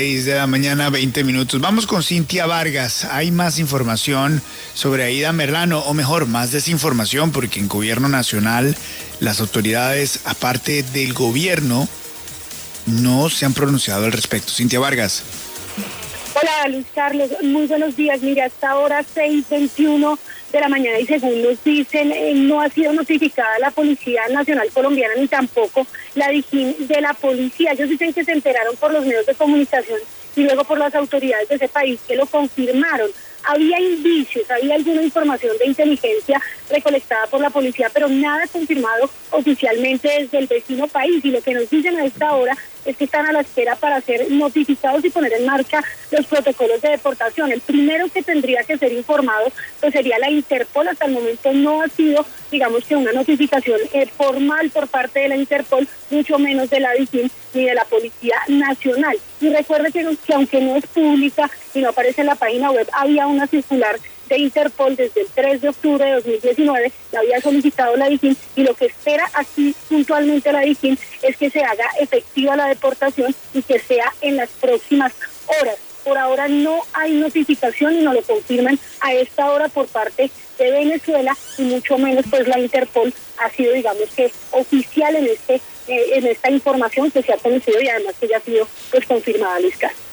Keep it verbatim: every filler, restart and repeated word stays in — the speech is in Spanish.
seis de la mañana, veinte minutos. Vamos con Cintia Vargas. Hay más información sobre Aida Merlano, o mejor, más desinformación, porque en gobierno nacional las autoridades, aparte del gobierno, no se han pronunciado al respecto. Cintia Vargas. Hola, Luis Carlos. Muy buenos días. Mira, hasta ahora seis veintiuno de la mañana y según nos dicen, eh, no ha sido notificada la Policía Nacional Colombiana ni tampoco la Dijín de la policía. Ellos dicen que se enteraron por los medios de comunicación y luego por las autoridades de ese país que lo confirmaron. Había indicios, había alguna información de inteligencia recolectada por la policía, pero nada confirmado oficialmente desde el vecino país. Y lo que nos dicen a esta hora es que están a la espera para ser notificados y poner en marcha los protocolos de deportación. El primero que tendría que ser informado pues sería la Interpol. Hasta el momento no ha sido, digamos que una notificación eh, formal por parte de la Interpol, mucho menos de la Dijín ni de la Policía Nacional. Y recuerde que, que aunque no es pública y no aparece en la página web, había una circular de Interpol desde el tres de octubre de dos mil diecinueve, la había solicitado la Dijín, y lo que espera aquí puntualmente la Dijín es que se haga efectiva la deportación y que sea en las próximas horas. Por ahora no hay notificación y no lo confirman a esta hora por parte de Venezuela, y mucho menos pues la Interpol ha sido, digamos que, oficial en este eh, en esta información que se ha conocido y además que ya ha sido pues confirmada, Luis Carlos.